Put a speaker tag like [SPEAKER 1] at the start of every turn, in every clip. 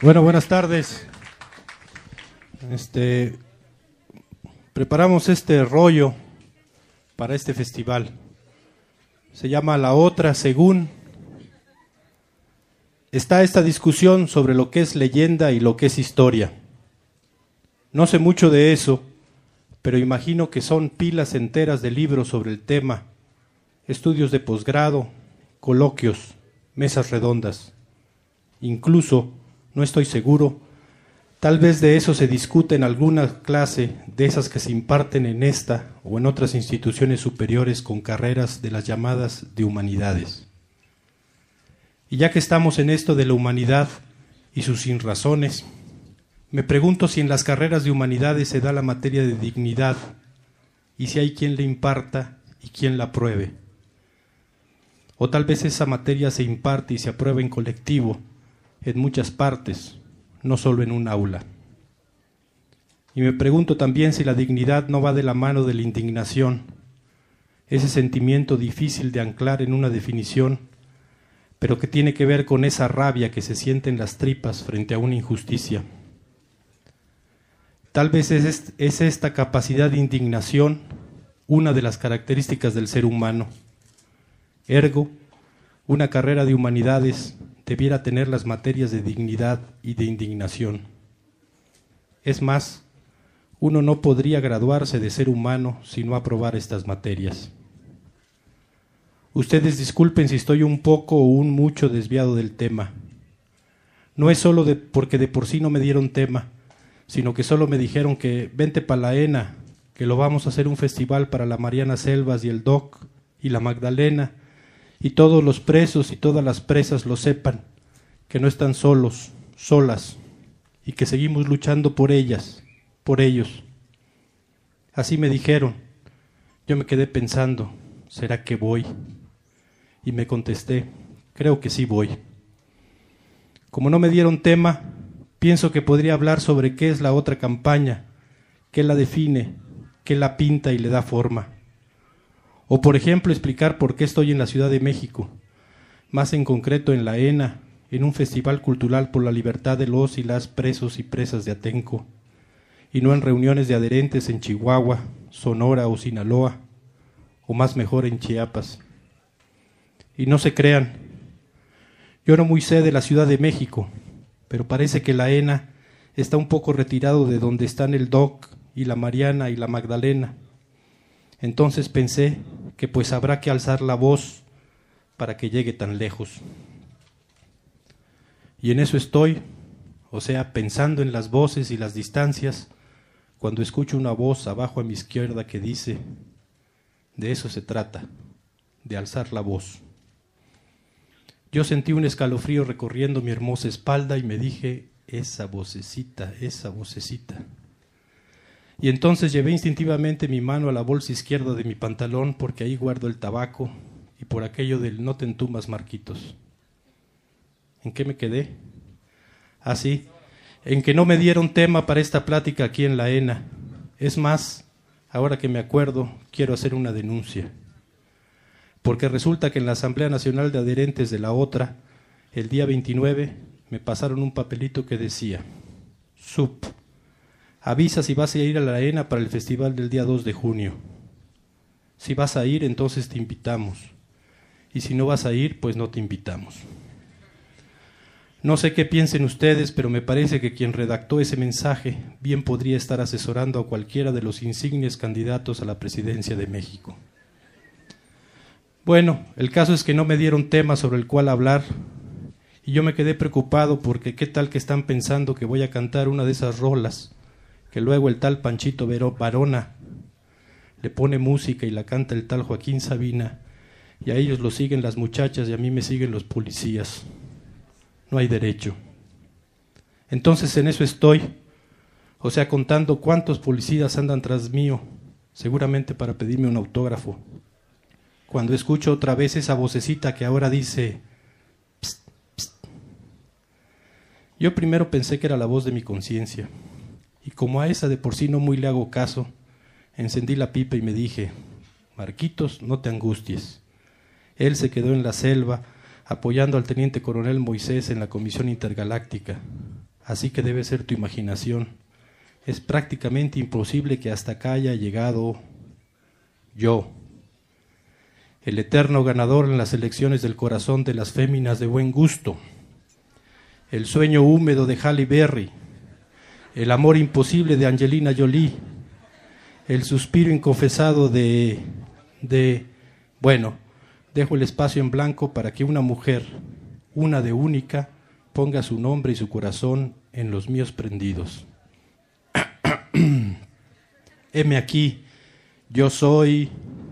[SPEAKER 1] Bueno, buenas tardes. Preparamos este rollo para este festival. Se llama La Otra Según. Está esta discusión sobre lo que es leyenda y lo que es historia. No sé mucho de eso, pero imagino que son pilas enteras de libros sobre el tema, estudios de posgrado, coloquios, mesas redondas. Incluso, no estoy seguro, tal vez de eso se discute en alguna clase de esas que se imparten en esta o en otras instituciones superiores con carreras de las llamadas de humanidades. Y ya que estamos en esto de la humanidad y sus sinrazones, me pregunto si en las carreras de humanidades se da la materia de dignidad y si hay quien la imparta y quien la apruebe. O tal vez esa materia se imparte y se aprueba en colectivo, en muchas partes, no solo en un aula. Y me pregunto también si la dignidad no va de la mano de la indignación, ese sentimiento difícil de anclar en una definición, pero que tiene que ver con esa rabia que se siente en las tripas frente a una injusticia. Tal vez es esta capacidad de indignación una de las características del ser humano. Ergo, una carrera de humanidades debiera tener las materias de dignidad y de indignación. Es más, uno no podría graduarse de ser humano si no aprobara estas materias. Ustedes disculpen si estoy un poco o un mucho desviado del tema. No es solo porque de por sí no me dieron tema, sino que solo me dijeron que vente pa' la ENA, que lo vamos a hacer un festival para la Mariana Selvas y el Doc y la Magdalena, y todos los presos y todas las presas lo sepan, que no están solos, solas, y que seguimos luchando por ellas, por ellos. Así me dijeron. Yo me quedé pensando, ¿será que voy? Y me contesté, creo que sí voy. Como no me dieron tema, pienso que podría hablar sobre qué es la otra campaña, qué la define, qué la pinta y le da forma. O por ejemplo explicar por qué estoy en la Ciudad de México, más en concreto en la ENA, en un festival cultural por la libertad de los y las presos y presas de Atenco, y no en reuniones de adherentes en Chihuahua, Sonora o Sinaloa, o más mejor en Chiapas. Y no se crean, yo no muy sé de la Ciudad de México, pero parece que la ENA está un poco retirado de donde están el Doc y la Mariana y la Magdalena. Entonces pensé que pues habrá que alzar la voz para que llegue tan lejos. Y en eso estoy, o sea, pensando en las voces y las distancias, cuando escucho una voz abajo a mi izquierda que dice, de eso se trata, de alzar la voz. Yo sentí un escalofrío recorriendo mi hermosa espalda y me dije, esa vocecita, esa vocecita. Y entonces llevé instintivamente mi mano a la bolsa izquierda de mi pantalón porque ahí guardo el tabaco y por aquello del no te entumas, Marquitos. ¿En qué me quedé? Ah, sí, en que no me dieron tema para esta plática aquí en la ENA. Es más, ahora que me acuerdo, quiero hacer una denuncia. Porque resulta que en la Asamblea Nacional de Adherentes de la Otra, el día 29, me pasaron un papelito que decía, Sup, avisa si vas a ir a la ENA para el festival del día 2 de junio. Si vas a ir, entonces te invitamos. Y si no vas a ir, pues no te invitamos. No sé qué piensen ustedes, pero me parece que quien redactó ese mensaje bien podría estar asesorando a cualquiera de los insignes candidatos a la presidencia de México. Bueno, el caso es que no me dieron tema sobre el cual hablar y yo me quedé preocupado porque qué tal que están pensando que voy a cantar una de esas rolas que luego el tal Panchito Varona le pone música y la canta el tal Joaquín Sabina y a ellos lo siguen las muchachas y a mí me siguen los policías. No hay derecho. Entonces en eso estoy, o sea, contando cuántos policías andan tras mío, seguramente para pedirme un autógrafo. Cuando escucho otra vez esa vocecita que ahora dice, psst, psst. Yo primero pensé que era la voz de mi conciencia, y como a esa de por sí no muy le hago caso, encendí la pipa y me dije, Marquitos, no te angusties. Él se quedó en la selva, apoyando al teniente coronel Moisés en la Comisión Intergaláctica. así que debe ser tu imaginación. Es prácticamente imposible que hasta acá haya llegado yo, el eterno ganador en las elecciones del corazón de las féminas de buen gusto, el sueño húmedo de Halle Berry, el amor imposible de Angelina Jolie, el suspiro inconfesado bueno, dejo el espacio en blanco para que una mujer, una de única, ponga su nombre y su corazón en los míos prendidos. Heme aquí, yo soy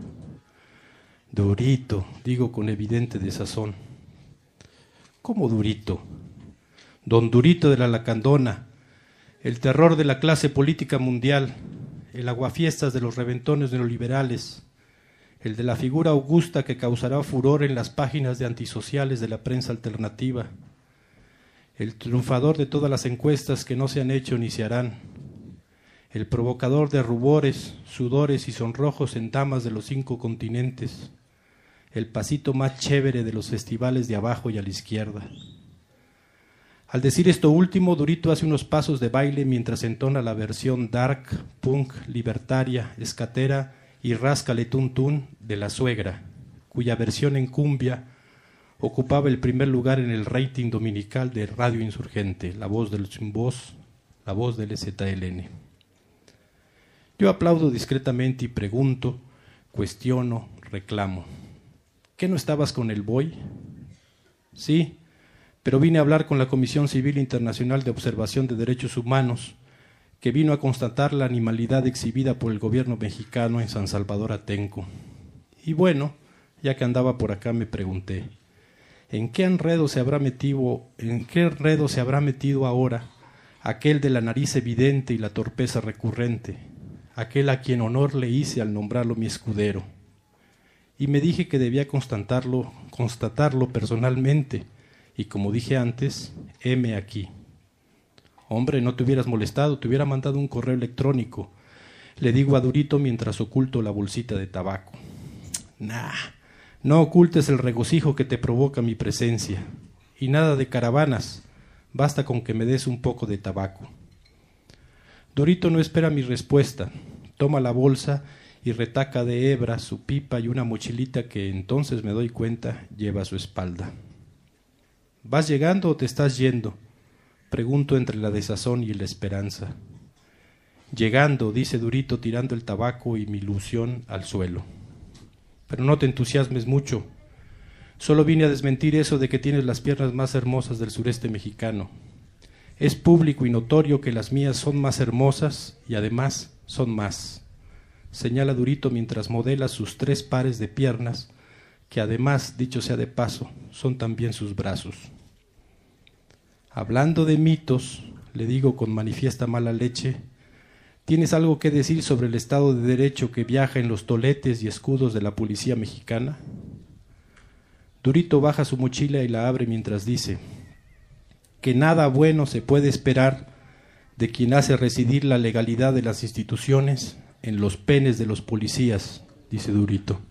[SPEAKER 1] Durito, digo con evidente desazón. ¿Cómo Durito? Don Durito de la Lacandona, el terror de la clase política mundial, el aguafiestas de los reventones neoliberales, el de la figura augusta que causará furor en las páginas de antisociales de la prensa alternativa, el triunfador de todas las encuestas que no se han hecho ni se harán, el provocador de rubores, sudores y sonrojos en damas de los 5 continentes, el pasito más chévere de los festivales de abajo y a la izquierda. Al decir esto último, Durito hace unos pasos de baile mientras entona la versión dark, punk, libertaria, escatera y ráscale tun tun de La Suegra, cuya versión en cumbia ocupaba el primer lugar en el rating dominical de Radio Insurgente, la voz del Sin Voz, la voz del ZLN. Yo aplaudo discretamente y pregunto, cuestiono, reclamo. ¿Qué no estabas con el BOI? Sí, pero vine a hablar con la Comisión Civil Internacional de Observación de Derechos Humanos, que vino a constatar la animalidad exhibida por el gobierno mexicano en San Salvador Atenco. Y bueno, ya que andaba por acá me pregunté, ¿en qué enredo se habrá metido ahora aquel de la nariz evidente y la torpeza recurrente, aquel a quien honor le hice al nombrarlo mi escudero? Y me dije que debía constatarlo personalmente, y como dije antes, heme aquí. Hombre, no te hubieras molestado, te hubiera mandado un correo electrónico, le digo a Durito mientras oculto la bolsita de tabaco. Nah, no ocultes el regocijo que te provoca mi presencia, y nada de caravanas, basta con que me des un poco de tabaco. Durito no espera mi respuesta, toma la bolsa y retaca de hebras su pipa y una mochilita que entonces me doy cuenta lleva a su espalda. ¿Vas llegando o te estás yendo?, pregunto entre la desazón y la esperanza. Llegando, dice Durito tirando el tabaco y mi ilusión al suelo. Pero no te entusiasmes mucho, solo vine a desmentir eso de que tienes las piernas más hermosas del sureste mexicano. Es público y notorio que las mías son más hermosas y además son más, señala Durito mientras modela sus 3 pares de piernas, que además, dicho sea de paso, son también sus brazos. Hablando de mitos, le digo con manifiesta mala leche, ¿tienes algo que decir sobre el Estado de Derecho que viaja en los toletes y escudos de la policía mexicana? Durito baja su mochila y la abre mientras dice que nada bueno se puede esperar de quien hace residir la legalidad de las instituciones en los penes de los policías, dice Durito.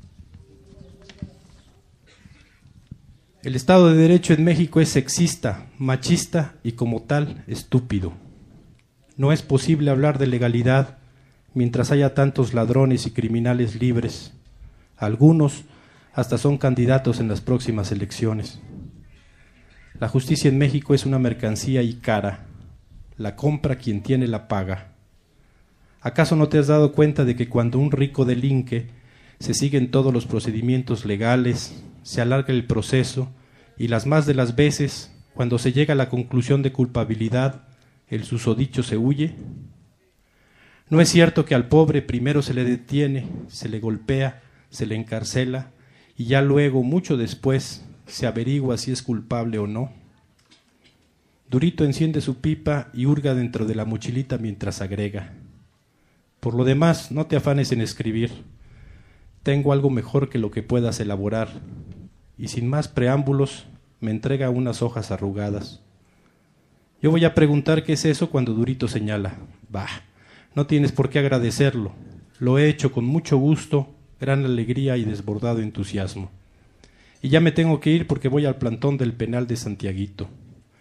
[SPEAKER 1] El Estado de Derecho en México es sexista, machista y como tal estúpido. No es posible hablar de legalidad mientras haya tantos ladrones y criminales libres. Algunos hasta son candidatos en las próximas elecciones. La justicia en México es una mercancía y cara. La compra quien tiene la paga. ¿Acaso no te has dado cuenta de que cuando un rico delinque, se siguen todos los procedimientos legales, se alarga el proceso y las más de las veces, cuando se llega a la conclusión de culpabilidad, el susodicho se huye? ¿No es cierto que al pobre primero se le detiene, se le golpea, se le encarcela y ya luego, mucho después, se averigua si es culpable o no? Durito enciende su pipa y hurga dentro de la mochilita mientras agrega: por lo demás, no te afanes en escribir. Tengo algo mejor que lo que puedas elaborar. Y sin más preámbulos, me entrega unas hojas arrugadas. Yo voy a preguntar qué es eso cuando Durito señala: bah, no tienes por qué agradecerlo. Lo he hecho con mucho gusto, gran alegría y desbordado entusiasmo. Y ya me tengo que ir porque voy al plantón del penal de Santiaguito.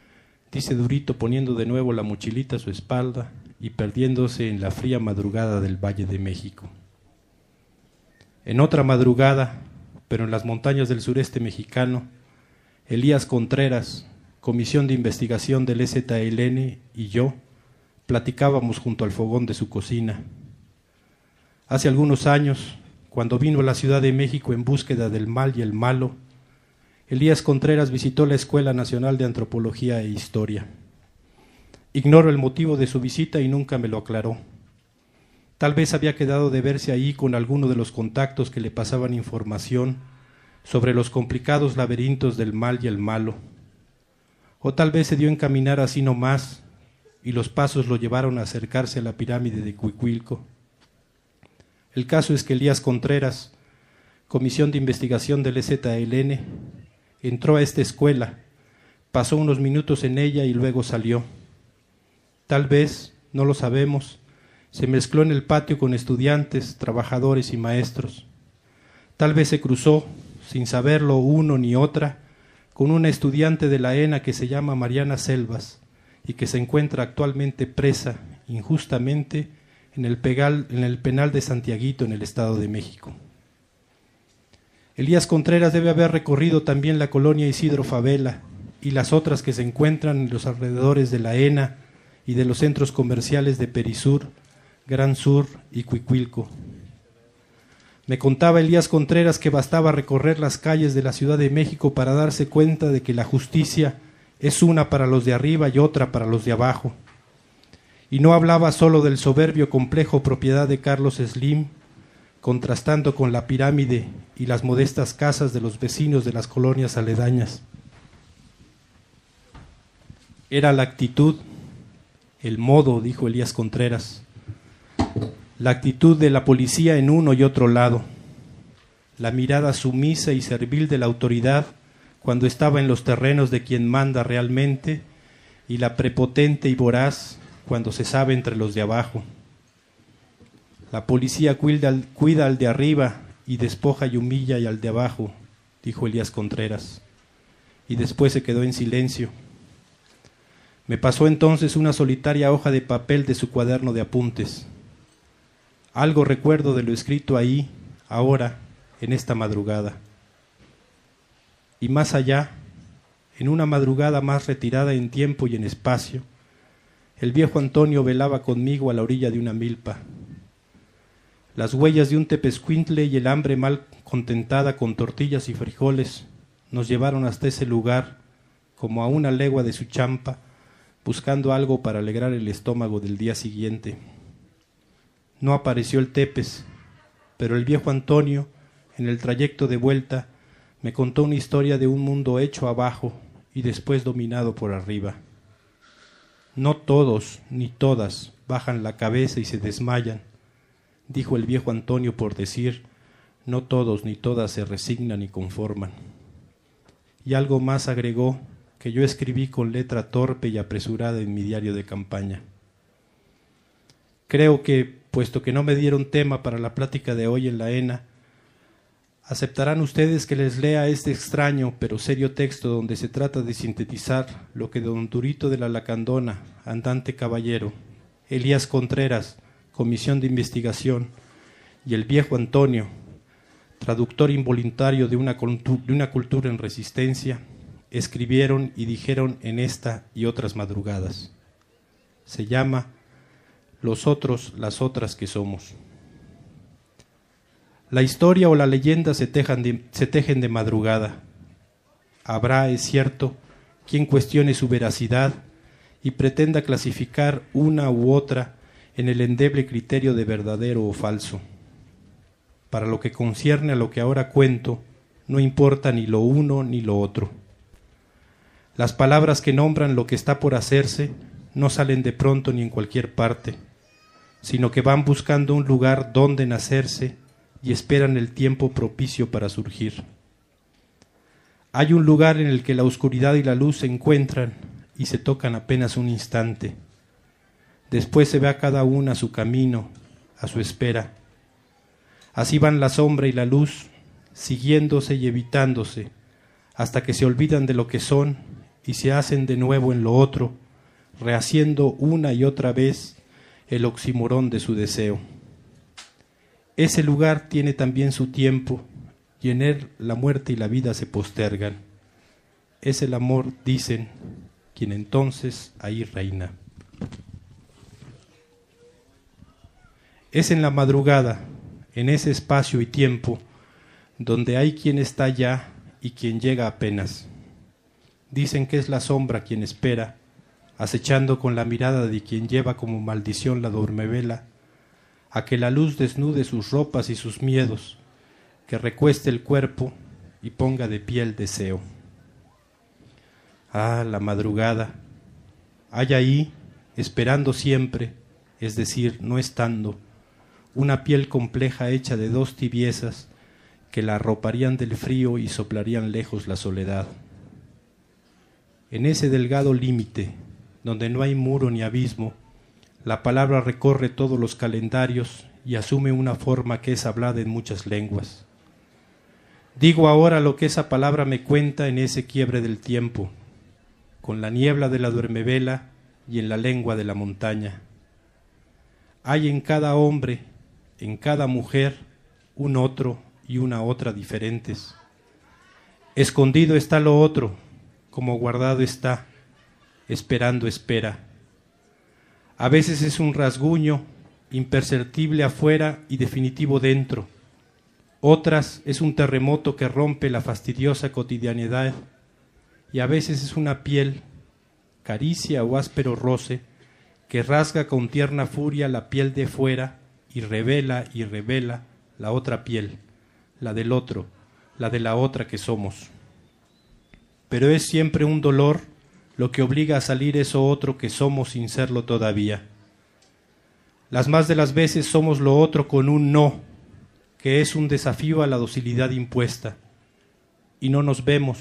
[SPEAKER 1] dice Durito poniendo de nuevo la mochilita a su espalda y perdiéndose en la fría madrugada del Valle de México. En otra madrugada, pero en las montañas del sureste mexicano, Elías Contreras, Comisión de Investigación del EZLN, y yo platicábamos junto al fogón de su cocina. Hace algunos años, cuando vino a la Ciudad de México en búsqueda del mal y el malo, Elías Contreras visitó la Escuela Nacional de Antropología e Historia. Ignoro el motivo de su visita y nunca me lo aclaró. Tal vez había quedado de verse ahí con alguno de los contactos que le pasaban información sobre los complicados laberintos del mal y el malo. O tal vez se dio en caminar así nomás y los pasos lo llevaron a acercarse a la pirámide de Cuicuilco. El caso es que Elías Contreras, Comisión de Investigación del EZLN, entró a esta escuela, pasó unos minutos en ella y luego salió. Tal vez, no lo sabemos, se mezcló en el patio con estudiantes, trabajadores y maestros. Tal vez se cruzó, sin saberlo uno ni otra, con una estudiante de la ENA que se llama Mariana Selvas y que se encuentra actualmente presa, injustamente, en el penal de Santiaguito, en el Estado de México. Elías Contreras debe haber recorrido también la colonia Isidro Favela y las otras que se encuentran en los alrededores de la ENA y de los centros comerciales de Perisur, Gran Sur y Cuicuilco. Me contaba Elías Contreras que bastaba recorrer las calles de la Ciudad de México para darse cuenta de que la justicia es una para los de arriba y otra para los de abajo. Y no hablaba solo del soberbio complejo propiedad de Carlos Slim, contrastando con la pirámide y las modestas casas de los vecinos de las colonias aledañas. Era la actitud, el modo, dijo Elías Contreras, la actitud de la policía en uno y otro lado, la mirada sumisa y servil de la autoridad cuando estaba en los terrenos de quien manda realmente, y la prepotente y voraz cuando se sabe entre los de abajo. La policía cuida al de arriba y despoja y humilla y al de abajo, dijo Elías Contreras, y después se quedó en silencio. Me pasó entonces una solitaria hoja de papel de su cuaderno de apuntes. Algo recuerdo de lo escrito ahí, ahora, en esta madrugada. Y más allá, en una madrugada más retirada en tiempo y en espacio, el viejo Antonio velaba conmigo a la orilla de una milpa. Las huellas de un tepezcuintle y el hambre mal contentada con tortillas y frijoles nos llevaron hasta ese lugar, como a una legua de su champa, buscando algo para alegrar el estómago del día siguiente. No apareció el tepes, pero el viejo Antonio, en el trayecto de vuelta, me contó una historia de un mundo hecho abajo y después dominado por arriba. No todos ni todas bajan la cabeza y se desmayan, dijo el viejo Antonio por decir, no todos ni todas se resignan y conforman. Y algo más agregó, que yo escribí con letra torpe y apresurada en mi diario de campaña. Creo que, puesto que no me dieron tema para la plática de hoy en la ENA, aceptarán ustedes que les lea este extraño pero serio texto donde se trata de sintetizar lo que don Durito de la Lacandona, andante caballero, Elías Contreras, Comisión de Investigación, y el viejo Antonio, traductor involuntario de una cultura en resistencia, escribieron y dijeron en esta y otras madrugadas. Se llama Los otros, las otras que somos. La historia o la leyenda se tejen de madrugada. Habrá, es cierto, quien cuestione su veracidad y pretenda clasificar una u otra en el endeble criterio de verdadero o falso. Para lo que concierne a lo que ahora cuento, no importa ni lo uno ni lo otro. Las palabras que nombran lo que está por hacerse no salen de pronto ni en cualquier parte, sino que van buscando un lugar donde nacerse y esperan el tiempo propicio para surgir. Hay un lugar en el que la oscuridad y la luz se encuentran y se tocan apenas un instante. Después se ve a cada una a su camino, a su espera. Así van la sombra y la luz, siguiéndose y evitándose, hasta que se olvidan de lo que son y se hacen de nuevo en lo otro, rehaciendo una y otra vez el oxímoron de su deseo. Ese lugar tiene también su tiempo, y en él la muerte y la vida se postergan. Es el amor, dicen, quien entonces ahí reina. Es en la madrugada, en ese espacio y tiempo, donde hay quien está ya y quien llega apenas. Dicen que es la sombra quien espera, acechando con la mirada de quien lleva como maldición la dormevela, a que la luz desnude sus ropas y sus miedos, que recueste el cuerpo y ponga de pie el deseo. Ah, la madrugada, hay ahí, esperando siempre, es decir, no estando, una piel compleja hecha de dos tibiezas que la arroparían del frío y soplarían lejos la soledad. En ese delgado límite, donde no hay muro ni abismo, la palabra recorre todos los calendarios y asume una forma que es hablada en muchas lenguas. Digo ahora lo que esa palabra me cuenta en ese quiebre del tiempo, con la niebla de la duermevela y en la lengua de la montaña. Hay en cada hombre, en cada mujer, un otro y una otra diferentes. Escondido está lo otro, como guardado está, esperando espera. A veces es un rasguño, imperceptible afuera y definitivo dentro. Otras es un terremoto que rompe la fastidiosa cotidianidad, y a veces es una piel, caricia o áspero roce, que rasga con tierna furia la piel de fuera y revela la otra piel, la del otro, la de la otra que somos. Pero es siempre un dolor lo que obliga a salir eso otro que somos sin serlo todavía. Las más de las veces somos lo otro con un no, que es un desafío a la docilidad impuesta, y no nos vemos,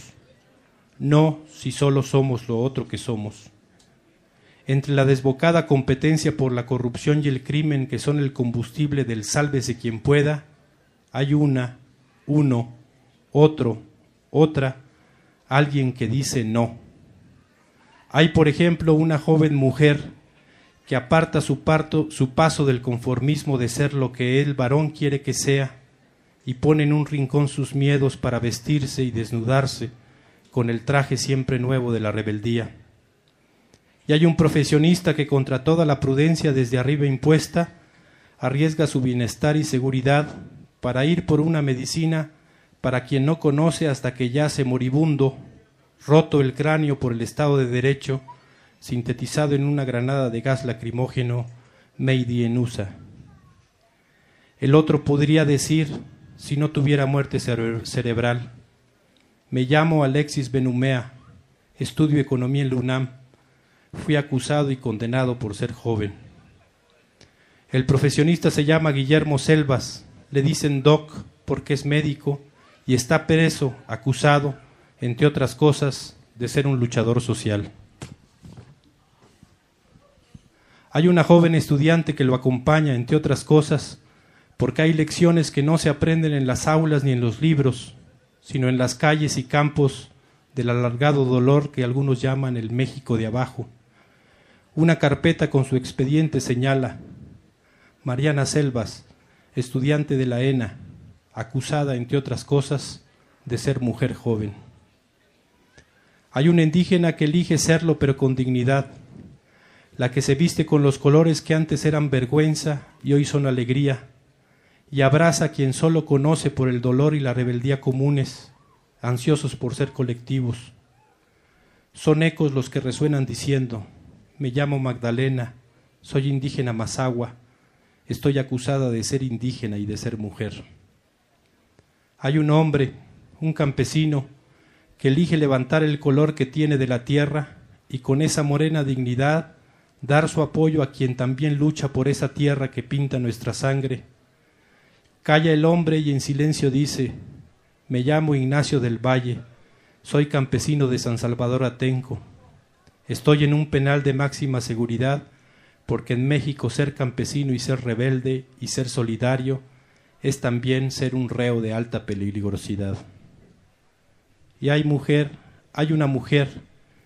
[SPEAKER 1] no si solo somos lo otro que somos. Entre la desbocada competencia por la corrupción y el crimen que son el combustible del sálvese quien pueda, hay una, uno, otro, otra, alguien que dice no. Hay, por ejemplo, una joven mujer que aparta su paso del conformismo de ser lo que el varón quiere que sea y pone en un rincón sus miedos para vestirse y desnudarse con el traje siempre nuevo de la rebeldía. Y hay un profesionista que contra toda la prudencia desde arriba impuesta arriesga su bienestar y seguridad para ir por una medicina para quien no conoce hasta que yace moribundo, roto el cráneo por el Estado de Derecho, sintetizado en una granada de gas lacrimógeno made in USA. El otro podría decir, si no tuviera muerte cerebral: me llamo Alexis Benumea, estudio economía en la UNAM, fui acusado y condenado por ser joven. El profesionista se llama Guillermo Selvas, le dicen Doc porque es médico y está preso, acusado, entre otras cosas, de ser un luchador social. Hay una joven estudiante que lo acompaña, entre otras cosas, porque hay lecciones que no se aprenden en las aulas ni en los libros, sino en las calles y campos del alargado dolor que algunos llaman el México de abajo. Una carpeta con su expediente señala: Mariana Selvas, estudiante de la ENA, acusada, entre otras cosas, de ser mujer joven. Hay una indígena que elige serlo pero con dignidad, la que se viste con los colores que antes eran vergüenza y hoy son alegría, y abraza a quien solo conoce por el dolor y la rebeldía comunes, ansiosos por ser colectivos. Son ecos los que resuenan diciendo: me llamo Magdalena, soy indígena mazahua, estoy acusada de ser indígena y de ser mujer. Hay un hombre, un campesino, que elige levantar el color que tiene de la tierra y con esa morena dignidad dar su apoyo a quien también lucha por esa tierra que pinta nuestra sangre. Calla el hombre y en silencio dice: me llamo Ignacio del Valle, soy campesino de San Salvador Atenco. Estoy en un penal de máxima seguridad porque en México ser campesino y ser rebelde y ser solidario es también ser un reo de alta peligrosidad. Y hay una mujer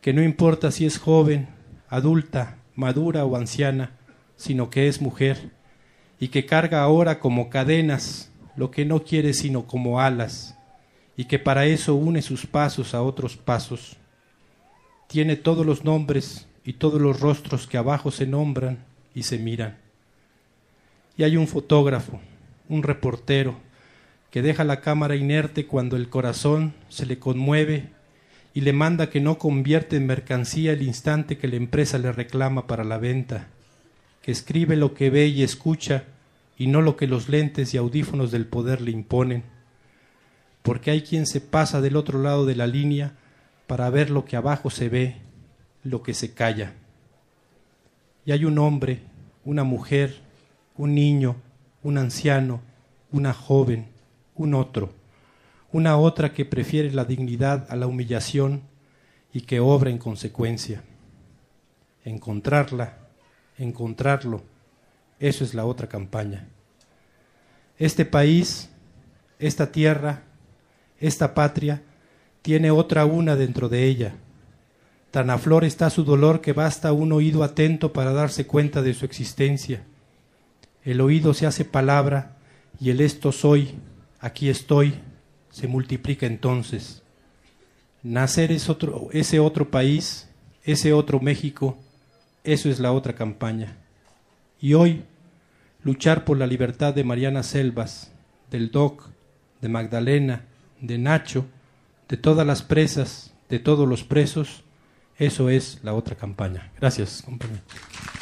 [SPEAKER 1] que no importa si es joven, adulta, madura o anciana, sino que es mujer, y que carga ahora como cadenas lo que no quiere sino como alas, y que para eso une sus pasos a otros pasos. Tiene todos los nombres y todos los rostros que abajo se nombran y se miran. Y hay un fotógrafo, un reportero, que deja la cámara inerte cuando el corazón se le conmueve y le manda que no convierte en mercancía el instante que la empresa le reclama para la venta, que escribe lo que ve y escucha y no lo que los lentes y audífonos del poder le imponen, porque hay quien se pasa del otro lado de la línea para ver lo que abajo se ve, lo que se calla. Y hay un hombre, una mujer, un niño, un anciano, una joven, un otro, una otra que prefiere la dignidad a la humillación y que obra en consecuencia. Encontrarla, encontrarlo, eso es la otra campaña. Este país, esta tierra, esta patria, tiene otra una dentro de ella. Tan a flor está su dolor que basta un oído atento para darse cuenta de su existencia. El oído se hace palabra y el esto soy, aquí estoy, se multiplica entonces. Nacer es ese otro país, ese otro México, eso es la otra campaña. Y hoy, luchar por la libertad de Mariana Selvas, del Doc, de Magdalena, de Nacho, de todas las presas, de todos los presos, eso es la otra campaña. Gracias, compañero.